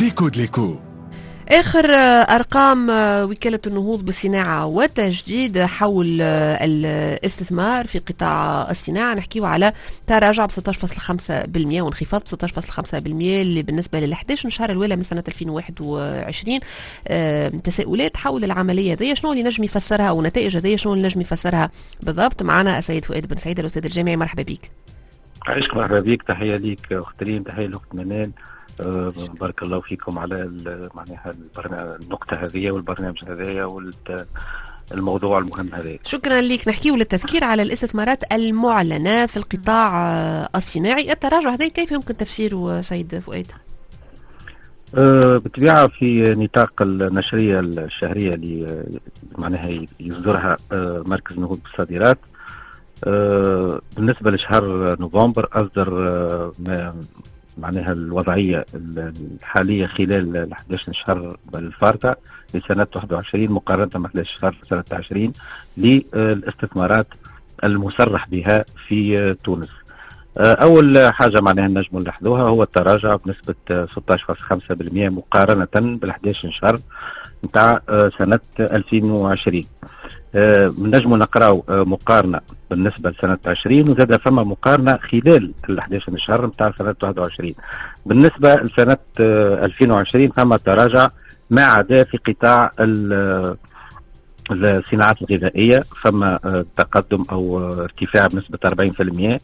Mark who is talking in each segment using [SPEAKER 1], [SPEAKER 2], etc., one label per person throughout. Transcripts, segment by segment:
[SPEAKER 1] ليكود ليكو.
[SPEAKER 2] آخر أرقام وكالة النهوض بالصناعة والتجديد حول الاستثمار في قطاع الصناعة، نحكيه على تراجع ب 16.5% وانخفاض ب 16.5% اللي بالنسبة لل 11 شهر الأولى من سنة 2021. تساؤلات حول العملية دي، شنو اللي نجم يفسرها، ونتائج هذه شنو اللي نجم يفسرها بالضبط؟ معنا السيد فؤاد بن سعيد الأستاذ الجامعي، مرحبا بك.
[SPEAKER 3] عايشك، مرحبا بك. تحية ليك أخت ريم، تحية لأخت منال. بارك الله فيكم على معناها النقطة هذه والبرنامج هذايا والموضوع المهم هذا.
[SPEAKER 2] شكرا لك. نحكيه للتذكير على الاستثمارات المعلنة في القطاع الصناعي. التراجع هذا كيف يمكن تفسيره سيد فؤاد؟
[SPEAKER 3] بالطبيعة في نطاق النشرية الشهرية اللي معناها يصدرها مركز النهوض بالصادرات، بالنسبة لشهر نوفمبر أصدر معناها الوضعية الحالية خلال ال 11 شهر الفارطة لسنة 21 مقارنة مع 11 شهر سنة 20 للاستثمارات المصرح بها في تونس. أول حاجة معناها نجم نلاحظوها هو التراجع بنسبة 16.5% مقارنة بال 11 شهر نتاع سنة 2020. نجم نقراو مقارنة بالنسبة لسنة 20 وزاد فما مقارنة خلال ال 11 شهر نتاع سنة 21. بالنسبة لسنة 2020 فما تراجع ما عدا في قطاع الصناعات الغذائية، فما تقدم أو ارتفاع بنسبة 40%.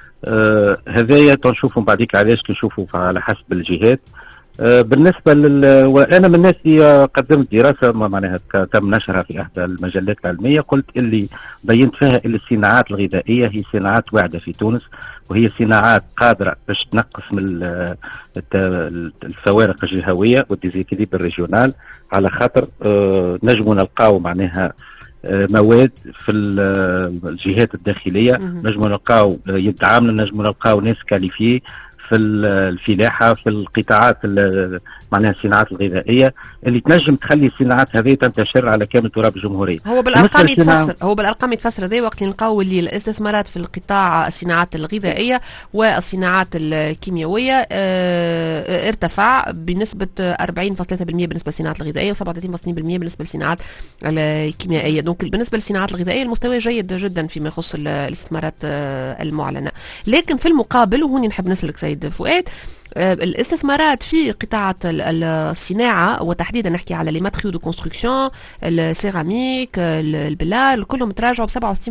[SPEAKER 3] هذايا تنشوفوا بعديك علاش تشوفوا على حسب الجهات. بالنسبة وأنا من الناس اللي قدمت دراسة معناها تم نشرها في إحدى المجلات العلمية، قلت اللي بينت فيها اللي الصناعات الغذائية هي صناعات واعدة في تونس، وهي صناعات قادرة باش تنقص من الفوارق الجهوية والديزيكيليبر الريجيونال، على خاطر نجموا نلقاو معناها مواد في الجهات الداخلية، نجموا نلقاو يد عاملة، نجموا نلقاو ناس كاليفيه في الفلاحة، في القطاعات معناها الصناعات الغذائية اللي تنجم تخلي الصناعات هذه تنتشر على كامل تراب الجمهورية.
[SPEAKER 2] هو بالأرقام يتفسر ذي وقت نلقاو اللي الاستثمارات في القطاع الصناعات الغذائية والصناعات الكيميائية ارتفع بنسبة 40.3% بالنسبة للصناعات الغذائية و37.2% بالنسبة للصناعات الكيميائية. دونك بالنسبة للصناعات الغذائية المستوى جيد جدا فيما يخص الاستثمارات المعلنة. لكن في المقابل، وهوني نحب نسألك سيد فؤاد، الاستثمارات في قطاعات الصناعة وتحديدا نحكي على لي ماتريو دو كونستركسيون، السيراميك، البلال، كلهم تراجعوا ب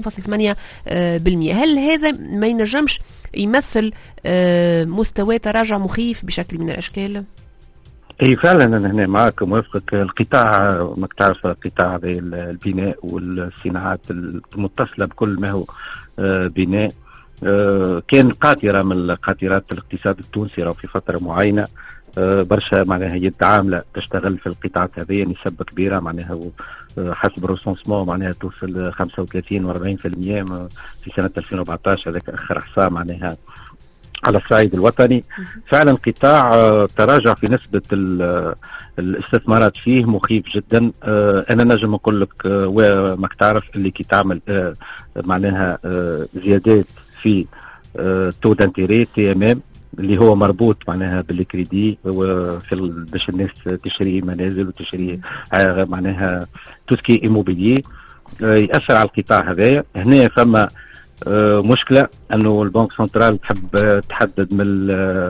[SPEAKER 2] 67.8%. هل هذا ما ينجمش يمثل مستوى تراجع مخيف بشكل من الأشكال؟
[SPEAKER 3] اي فعلا انا هنا معك موافقك. القطاع ما تعرف قطاع البناء والصناعات المتصلة بكل ما هو بناء كان قاطرة من قاطرات الاقتصاد التونسي، راهو في فترة معينة برشا معناها يد عاملة تشتغل في القطاعات هذه، نسبة كبيرة معناها حسب الريسونسمون معناها توصل 35 و40% في سنة 2014. هذاك آخر إحصاء معناها على الصعيد الوطني. فعلا قطاع تراجع في نسبة الاستثمارات فيه مخيف جدا. أنا نجم نقول لك وما تعرف اللي كي تعمل معناها زيادات في تو دانتيري تي ام ام اللي هو مربوط معناها بالكريدي باش الناس تشتري منازل وتشتري معناها توسكي ايموبيلي، يأثر على القطاع هذايا. هنا فما مشكلة انه البنك سنترال تحب تحدد من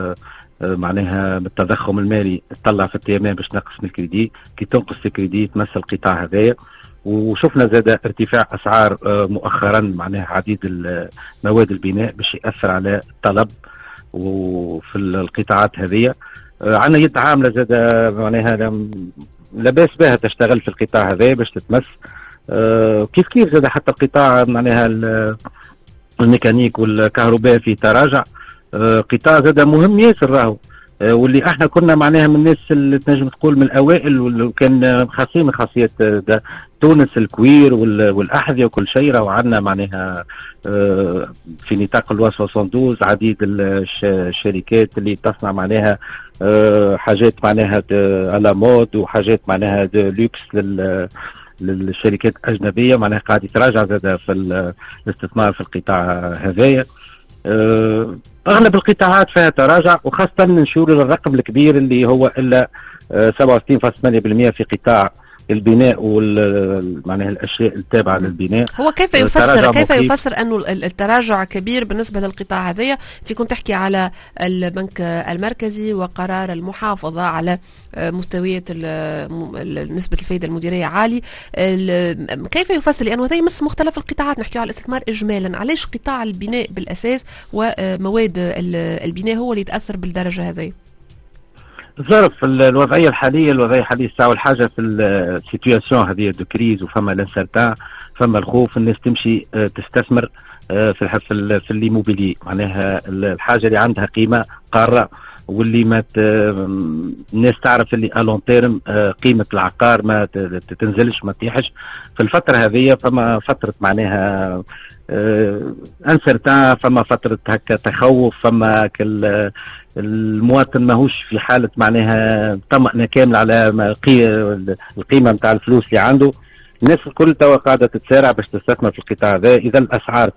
[SPEAKER 3] معناها من التضخم المالي، تطلع في التي ام ام باش تنقص من الكريدي. كي تنقص الكريدي تمثل القطاع هذايا. وشفنا زاد ارتفاع اسعار مؤخرا معناها عديد مواد البناء باش ياثر على الطلب وفي القطاعات هذه. عندنا يد عامله زاد معناها لاباس بها تشتغل في القطاع هذا باش تتمس. كيف زاد حتى القطاع معناها الميكانيك والكهرباء في تراجع. قطاع زاد مهم ياسر راهو، واللي احنا كنا معناها من الناس اللي تنجم تقول من الاوائل، وكان خاصيه من خاصيه تونس الكوير والاحذيه وكل شيء. راهو عندنا معناها في نطاق الوا 72 عديد الشركات اللي تصنع معناها حاجات معناها على مود وحاجات معناها لوكس للشركات الاجنبيه، معناها قاعد يتراجع زاد في الاستثمار في القطاع هذايا. اغلب القطاعات فيها تراجع، وخاصه نشير للرقم الكبير اللي هو الا 67.8% في قطاع البناء معناها الاشياء التابعه للبناء.
[SPEAKER 2] هو كيف يفسر انه التراجع كبير بالنسبه للقطاع هذايا؟ انت كنت تحكي على البنك المركزي وقرار المحافظه على مستويات نسبه الفائده المديريه عالي. كيف يفسر؟ لانه هذا يمس مختلف القطاعات، نحكي على الاستثمار اجمالا، علاش قطاع البناء بالاساس ومواد البناء هو اللي يتاثر بالدرجه هذه؟
[SPEAKER 3] ظرف الوضعيه الحاليه الساعه والحاجه في السيتوياسيون هذه دو كريز، وفما لانسرتان، فما الخوف الناس تمشي تستثمر في الليموبيلي، معناها الحاجه اللي عندها قيمه قاره، واللي ما الناس تعرف اللي الون تيرم قيمه العقار ما تنزلش ما تطيحش في الفتره هذه. فما فتره معناها انسرتان، فما فتره هكا تخوف، فما المواطن ماهوش في حاله معناها طمأنة كامل على القيمه نتاع الفلوس اللي عنده. الناس الكل توا قاعده تتسارع باش تستثمر في القطاع هذا. اذا الاسعار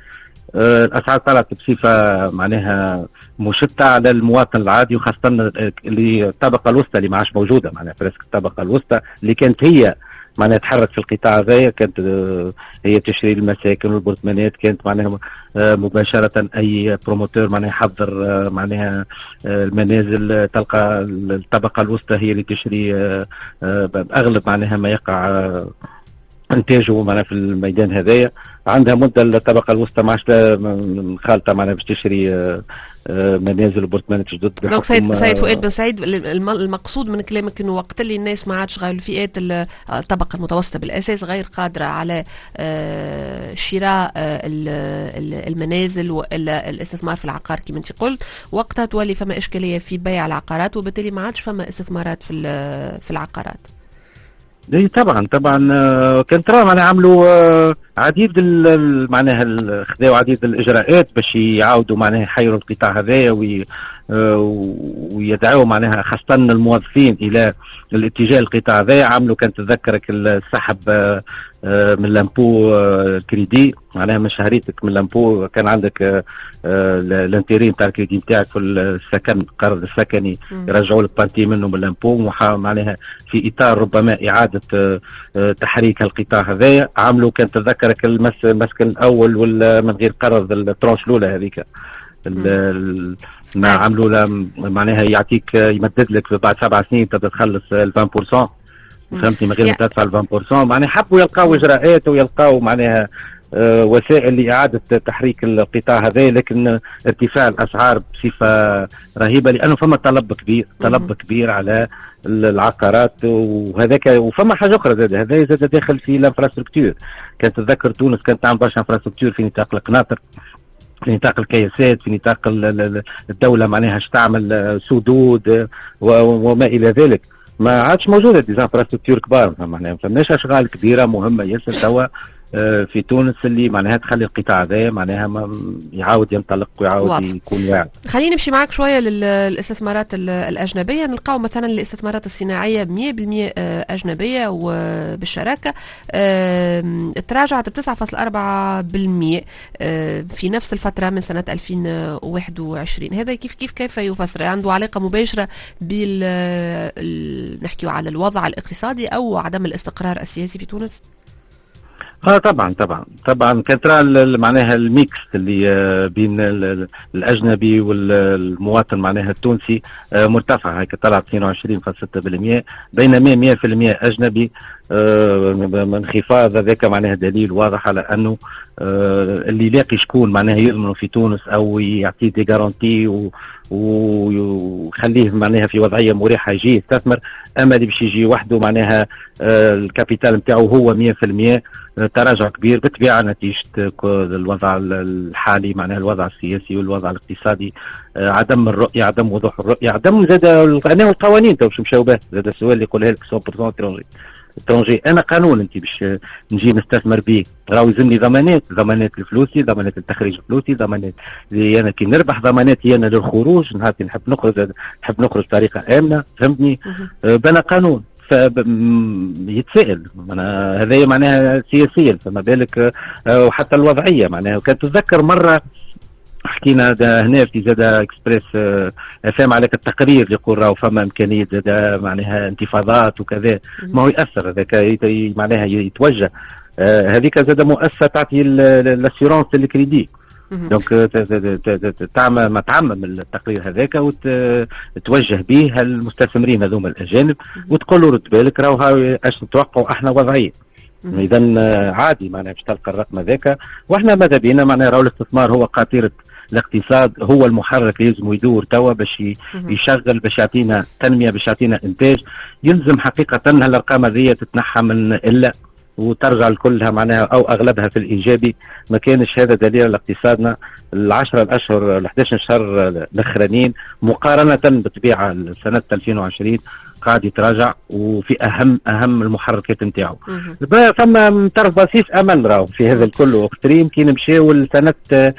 [SPEAKER 3] طلعت بصفه معناها مشتة على المواطن العادي، وخاصه اللي الطبقه الوسطى اللي ما عادش موجوده، معناها فريسك الطبقه الوسطى اللي كانت هي معناها تحرك في القطاع هذايا، كانت هي تشري المساكن والبرطمانات، كانت معناها مباشرة أي بروموتور معناها يحضر معناها المنازل، تلقى الطبقة الوسطى هي اللي تشري أغلب معناها ما يقع انتاجه معناها في الميدان هذايا. عندها مده الطبقه الوسطى ما عادش خالطه معناها باش تشري منازل وبرطمانات جدد.
[SPEAKER 2] دونك سيد فؤاد بن سعيد، المقصود من كلامك انه وقت اللي الناس ما عادش غير الفئات الطبقه المتوسطه بالاساس غير قادره على شراء المنازل والا الاستثمار في العقار كما انت قلت، وقتها تولي فما اشكاليه في بيع العقارات، وبالتالي ما عادش فما استثمارات في العقارات.
[SPEAKER 3] اي طبعا كان ترى معناها عملوا عديد معناها خذاوا عديد الاجراءات باش يعاودوا معناها يحيروا القطاع هذايا ويدعوا معناها خاصه الموظفين الى الاتجاه القطاع هذايا. عملوا كان تذكرك السحب من لامبو كريدي، معناها من شهريتك من لامبو كان عندك الانتيري نتاع الكريدي نتاعك في السكن، القرض السكني يرجعوا لك بانتي منه من لامبو، معناها في اطار ربما اعاده تحريك القطاع هذايا. عملوا كان تذكرك المسكن الاول من غير قرض، الترونش الاولى هذيك ما عملوا معناها يعطيك يمدد لك بعد 7 سنين تبدا تخلص 20%، فهمتني، من غير ما تدفع 20%. معناها حبوا يلقاو اجراءات ويلقاو معناها وسائل لاعاده تحريك القطاع هذا، لكن ارتفاع الاسعار بصفه رهيبه، لانه فما طلب كبير على العقارات وهذاك. وفما حاجه اخرى زاد، هذا زاد داخل في الانفراستركتور. كانت تتذكر تونس كانت تعمل برشا انفراستركتور في نطاق القناطر، في نطاق الكياسات، في نطاق الدوله معناها تعمل سدود وما الى ذلك. ما عادش موجوده ديزانفراستركتور كبار، معناها ما فماش اشغال كبيره مهمه ياسر توا في تونس اللي معناها تخلي القطاع هذا معناها يعاود ينطلق ويعاود يكون واعد.
[SPEAKER 2] خلينا نمشي معك شويه للاستثمارات الاجنبيه. نلقاو مثلا الاستثمارات الصناعيه 100% اجنبيه وبالشراكه تراجعت ب 9.4% في نفس الفتره من سنه 2021. هذا كيف يفسر؟ عنده علاقه مباشره نحكيو على الوضع الاقتصادي او عدم الاستقرار السياسي في تونس؟
[SPEAKER 3] طبعا كانت معناها الميكس اللي بين الاجنبي والمواطن معناها التونسي مرتفع، هيك طلع 22.6%، بينما 100% اجنبي. انخفاض هذاك معناها دليل واضح على انه اللي يلاقي شكون معناها يضمنه في تونس او يعطيه دي جارانتي ويخليه معناها في وضعيه مريحه يجي يستثمر. اما اللي باش يجي وحده معناها الكابيتال نتاعو هو 100%، تراجع كبير بالطبيعه نتيجه الوضع الحالي معناها الوضع السياسي والوضع الاقتصادي، عدم الرؤيه، عدم وضوح الرؤيه، عدم زاد القوانين تو باش نمشيو به. زاد السؤال اللي يقولها لك 100% ترونجي، انا قانون انت باش نجي نستثمر به راهو يلزمني ضمانات لفلوسي، ضمانات لتخريج فلوسي، ضمانات اللي انا كي نربح، ضماناتي انا للخروج نهار نحب نخرج بطريقه امنه، فهمتني. بنا قانون يتسائل هذا معناها سياسيا، فما بالك وحتى الوضعيه معناها. وكانت تتذكر مره حكينا هنا في زادا اكسبريس فهم عليك التقرير اللي يقول راهو فما امكانيه زادا معناها انتفاضات وكذا. ما هو ياثر هذاك معناها يتوجه هذيك زادا مؤسسه تعطي الاسيورونس الكريدي. دونك تعمم التقرير هذاك وتوجه به المستثمرين هذوما الاجانب وتقول له رد بالك راهو اش نتوقعوا احنا وضعيه. اذا عادي معناها باش تلقى الرقم هذاك. واحنا ماذا بينا معناها راهو الاستثمار هو قاطره الاقتصاد، هو المحرك اللي لازم يدور توا باش يشغل، باش يعطينا تنميه، باش يعطينا انتاج. يلزم حقيقه الارقام هذه تتنحى من الا وترجع لكلها معناها او اغلبها في الايجابي. ما كانش هذا دليل على اقتصادنا. ال10 الاشهر ال11 شهر الاخرانيين مقارنه بطبيعه سنه 2020 قاعد يتراجع، وفي اهم المحركات نتاعو. ثم طرف بسيط امل راهو في هذا الكل، وقت يمكن نمشيو لسنه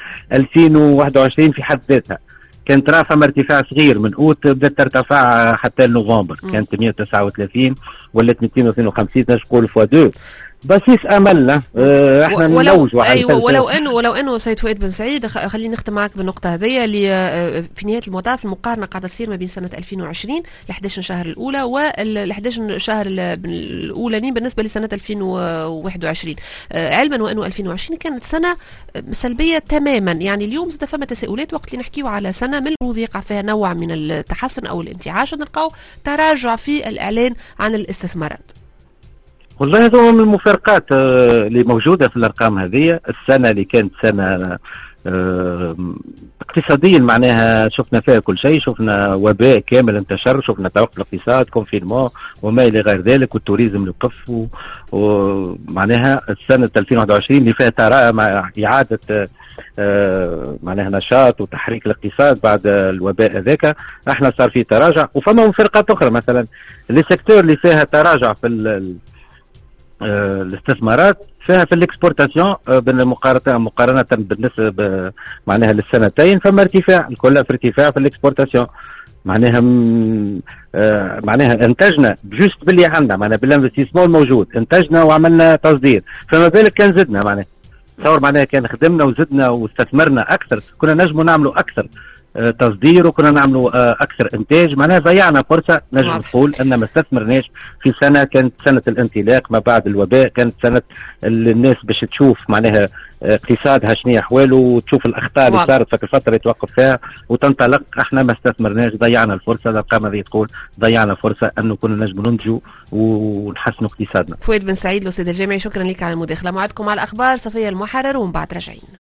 [SPEAKER 3] 2021 في حد ذاتها. كانت راه فما ارتفاع صغير من اوت، بدات ترتفع حتى لنوفمبر، كانت 139 ولات 252 نقول فوا 2. بسيس املنا احنا نلوجوا على
[SPEAKER 2] ايوه. ولو انه سيد فؤاد بن سعيد، خليني نختم معك بالنقطه هذه اللي في نهايه المطاف المقارنه قاعده تصير ما بين سنه 2020 ال 11 شهر الاولى وال 11 شهر الاولانيين بالنسبه لسنه 2021، علما وانه 2020 كانت سنه سلبيه تماما. يعني اليوم زاد فما تساؤلات وقت اللي نحكيو على سنه من المفروض يقع فيها نوع من التحسن او الانتعاش، نلقاو تراجع في الاعلان عن الاستثمارات.
[SPEAKER 3] والله هذا من المفارقات اللي موجودة في الأرقام هذه. السنة اللي كانت سنة اقتصاديا معناها شفنا فيها كل شيء، شفنا وباء كامل انتشر، شفنا توقف الاقتصاد، كونفينمون وما إلى غير ذلك، والتوريزم اللي وقف، ومعناها السنة 2021 اللي فيها مع إعادة معناها نشاط وتحريك الاقتصاد بعد الوباء هذاك. احنا صار في تراجع، وفما مفارقات أخرى مثلا السيكتور اللي فيها تراجع في الاستثمارات فيها في الاكسبورتاسيون مقارنة بالنسبة معناها للسنتين، فما ارتفاع، الكل في ارتفاع في الاكسبورتاسيون. معناها معناها انتجنا جوست باللي عندنا، معناها بالانفستيسمون الموجود انتجنا وعملنا تصدير، فما بالك كان زدنا معناها تصور معناها كان خدمنا وزدنا واستثمرنا اكثر، كنا نجموا نعملوا اكثر تصدير وكنا نعملوا اكثر انتاج. معناها ضيعنا فرصه، نجم نقول ان ما استثمرناش في سنه كانت سنه الانطلاق ما بعد الوباء، كانت سنه الناس باش تشوف معناها اقتصادها شنو احواله وتشوف الاخطاء اللي صارت في الفتره يتوقف فيها وتنطلق. احنا ما استثمرناش، ضيعنا الفرصه. الارقام هذه تقول ضيعنا فرصه انه كنا نجم ننتجوا ونحسنوا اقتصادنا.
[SPEAKER 2] فؤاد بن سعيد الاستاذ الجامعي، شكرا لك على المداخله. موعدكم على الاخبار صفيه المحرر ومن بعد راجعين.